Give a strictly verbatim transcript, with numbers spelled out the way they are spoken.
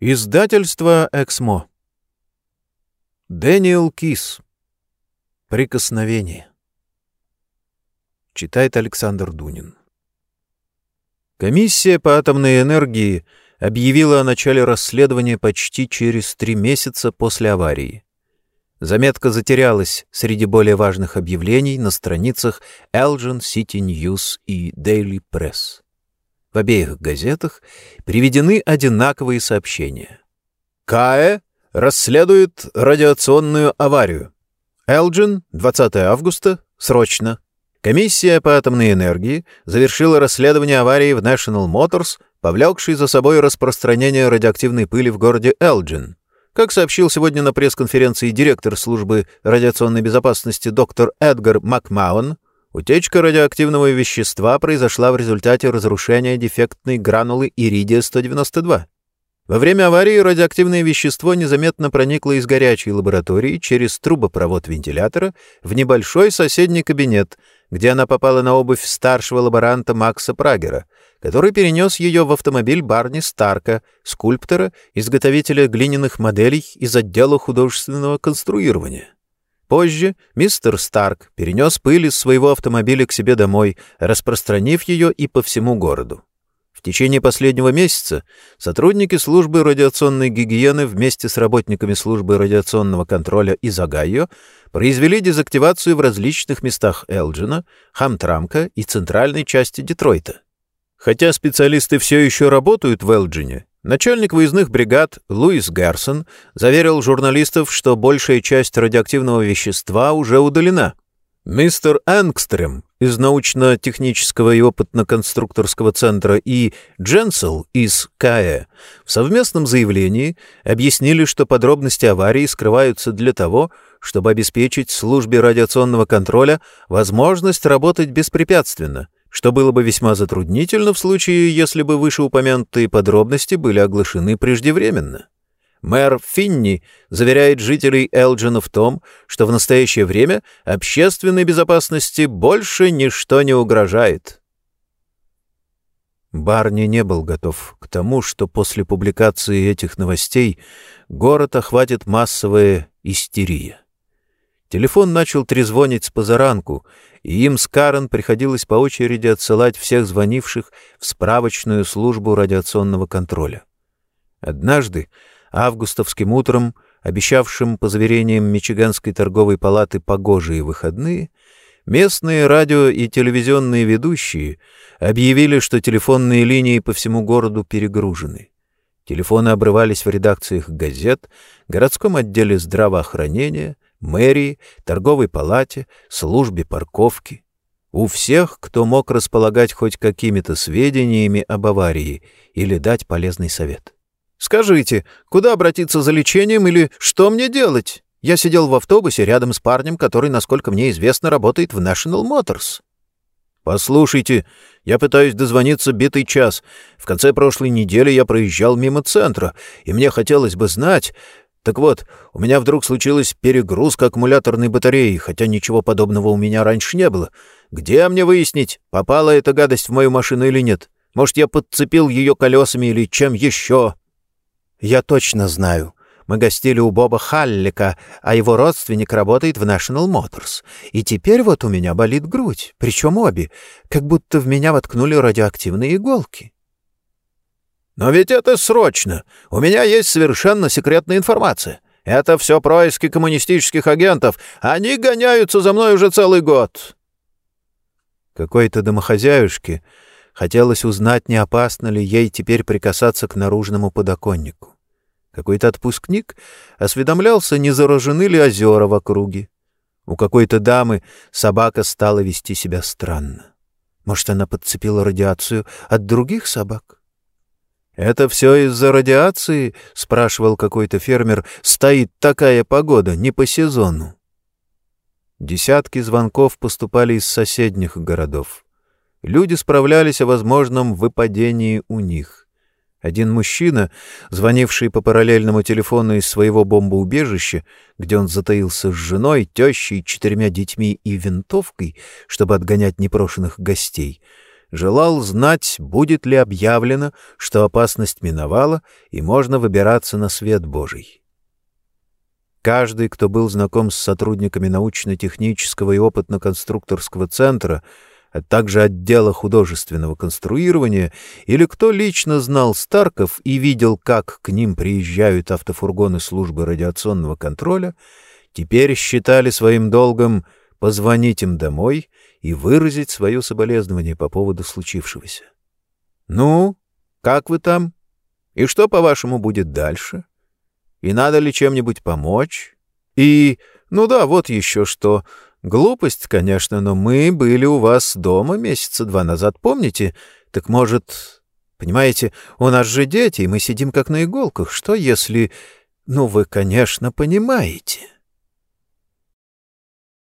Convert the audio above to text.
Издательство «Эксмо». Дэниел Кис. Прикосновение. Читает Александр Дунин. Комиссия по атомной энергии объявила о начале расследования почти через три месяца после аварии. Заметка затерялась среди более важных объявлений на страницах Elgin City News и Daily Press. В обеих газетах приведены одинаковые сообщения. КАЭ расследует радиационную аварию. Elgin, двадцатое августа, срочно. Комиссия по атомной энергии завершила расследование аварии в National Motors, повлекшей за собой распространение радиоактивной пыли в городе Elgin. Как сообщил сегодня на пресс-конференции директор службы радиационной безопасности доктор Эдгар Макмаун, утечка радиоактивного вещества произошла в результате разрушения дефектной гранулы иридия сто девяносто два. Во время аварии радиоактивное вещество незаметно проникло из горячей лаборатории через трубопровод вентилятора в небольшой соседний кабинет, где она попала на обувь старшего лаборанта Макса Прагера, который перенес ее в автомобиль Барни Старка, скульптора, изготовителя глиняных моделей из отдела художественного конструирования. Позже мистер Старк перенес пыль из своего автомобиля к себе домой, распространив ее и по всему городу. В течение последнего месяца сотрудники службы радиационной гигиены вместе с работниками службы радиационного контроля из Огайо произвели дезактивацию в различных местах Элджина, Хамтрамка и центральной части Детройта. Хотя специалисты все еще работают в Элджине, начальник выездных бригад Луис Герсон заверил журналистов, что большая часть радиоактивного вещества уже удалена. Мистер Энгстрем из научно-технического и опытно-конструкторского центра и Дженсел из КАЭ в совместном заявлении объяснили, что подробности аварии скрываются для того, чтобы обеспечить службе радиационного контроля возможность работать беспрепятственно, что было бы весьма затруднительно в случае, если бы вышеупомянутые подробности были оглашены преждевременно. Мэр Финни заверяет жителей Элджина в том, что в настоящее время общественной безопасности больше ничто не угрожает. Барни не был готов к тому, что после публикации этих новостей город охватит массовая истерия. Телефон начал трезвонить с позаранку, и им с Карен приходилось по очереди отсылать всех звонивших в справочную службу радиационного контроля. Однажды, августовским утром, обещавшим, по заверениям Мичиганской торговой палаты, погожие выходные, местные радио и телевизионные ведущие объявили, что телефонные линии по всему городу перегружены. Телефоны обрывались в редакциях газет, городском отделе здравоохранения, мэрии, торговой палате, службе парковки. У всех, кто мог располагать хоть какими-то сведениями об аварии или дать полезный совет. «Скажите, куда обратиться за лечением или что мне делать? Я сидел в автобусе рядом с парнем, который, насколько мне известно, работает в National Motors». «Послушайте, я пытаюсь дозвониться битый час. В конце прошлой недели я проезжал мимо центра, и мне хотелось бы знать... Так вот, у меня вдруг случилась перегрузка аккумуляторной батареи, хотя ничего подобного у меня раньше не было. Где мне выяснить, попала эта гадость в мою машину или нет? Может, я подцепил ее колесами или чем еще?» «Я точно знаю. Мы гостили у Боба Халлика, а его родственник работает в National Motors. И теперь вот у меня болит грудь, причем обе, как будто в меня воткнули радиоактивные иголки». «Но ведь это срочно. У меня есть совершенно секретная информация. Это все происки коммунистических агентов. Они гоняются за мной уже целый год». Какой-то домохозяюшке хотелось узнать, не опасно ли ей теперь прикасаться к наружному подоконнику. Какой-то отпускник осведомлялся, не заражены ли озера в округе. У какой-то дамы собака стала вести себя странно. Может, она подцепила радиацию от других собак? «Это все из-за радиации?» — спрашивал какой-то фермер. «Стоит такая погода, не по сезону». Десятки звонков поступали из соседних городов. Люди справлялись о возможном выпадении у них. Один мужчина, звонивший по параллельному телефону из своего бомбоубежища, где он затаился с женой, тещей, четырьмя детьми и винтовкой, чтобы отгонять непрошенных гостей, желал знать, будет ли объявлено, что опасность миновала и можно выбираться на свет Божий. Каждый, кто был знаком с сотрудниками научно-технического и опытно-конструкторского центра, а также отдела художественного конструирования, или кто лично знал Старков и видел, как к ним приезжают автофургоны службы радиационного контроля, теперь считали своим долгом позвонить им домой и выразить свое соболезнование по поводу случившегося. «Ну, как вы там? И что, по-вашему, будет дальше? И надо ли чем-нибудь помочь? И, ну да, вот еще что. Глупость, конечно, но мы были у вас дома месяца два назад, помните? Так, может, понимаете, у нас же дети, и мы сидим как на иголках. Что если... Ну, вы, конечно, понимаете».